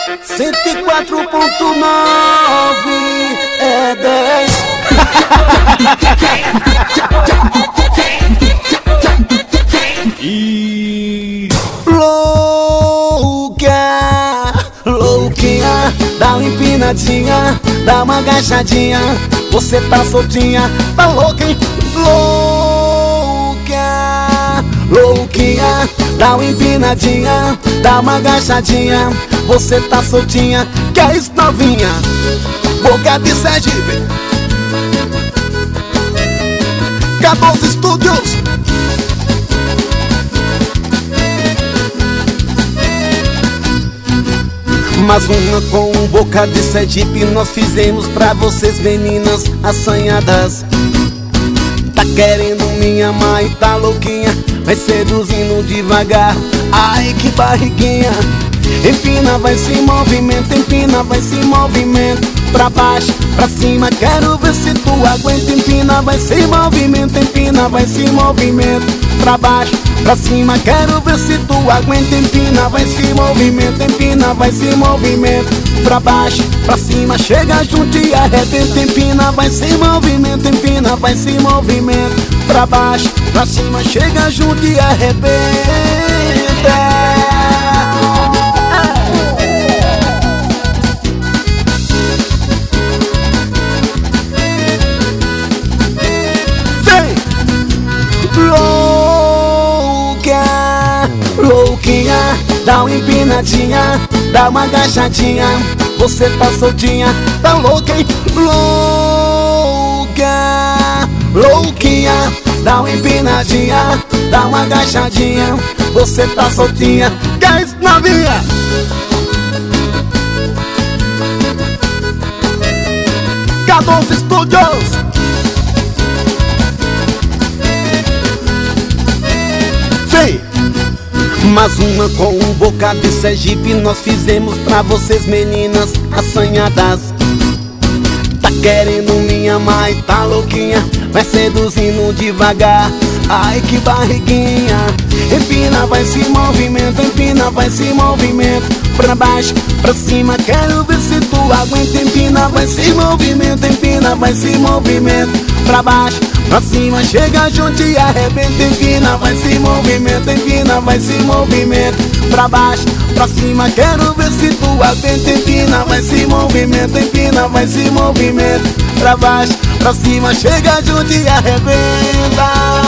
104.9 é 10. E louca, louquinha, dá uma empinadinha, dá uma agachadinha. Você tá soltinha, tá louca, hein? Louca, louquinha, dá uma empinadinha, dá uma agachadinha. Você tá soltinha, que é isso, novinha? Boca de Sergipe, K12 Studios. Mais uma com Boca de Sergipe nós fizemos pra vocês, meninas assanhadas. Tá querendo me amar e tá louquinha, vai seduzindo devagar. Ai, que barriguinha. Empina, vai se movimenta, empina, vai se movimenta. Pra baixo, pra cima, quero ver se tu aguenta. Empina, vai se movimenta, empina, vai se movimenta. Pra baixo, pra cima, quero ver se tu aguenta. Empina, vai se movimenta, empina, vai se movimenta. Pra baixo, pra cima, chega junto e arrebenta. Empina, vai se movimenta, empina, vai se movimenta. Pra baixo, pra cima, chega junto e arrebenta. Louca, louquinha, dá uma empinadinha, dá uma agachadinha. Você tá soltinha, tá louca, hein? Louca, louquinha, dá uma empinadinha, dá uma agachadinha. Você tá soltinha, que é isso, novinha? K12 Studios. Mais uma com Boca de Sergipe nós fizemos pra vocês, meninas assanhadas. Tá querendo me amar e tá louquinha, vai seduzindo devagar. Ai, que barriguinha. Empina, vai se movimenta, empina, vai se movimenta. Pra baixo, pra cima, quero ver se tu aguenta. Empina, vai se movimenta, empina, vai se movimenta. Pra baixo, pra cima, chega junto e arrebenta. Empina, vai se movimenta, empina, vai se movimenta. Pra baixo, pra cima, quero ver se tu aguenta. Empina, vai se movimenta, empina, vai se movimenta. Pra baixo, pra cima, chega junto e arrebenta.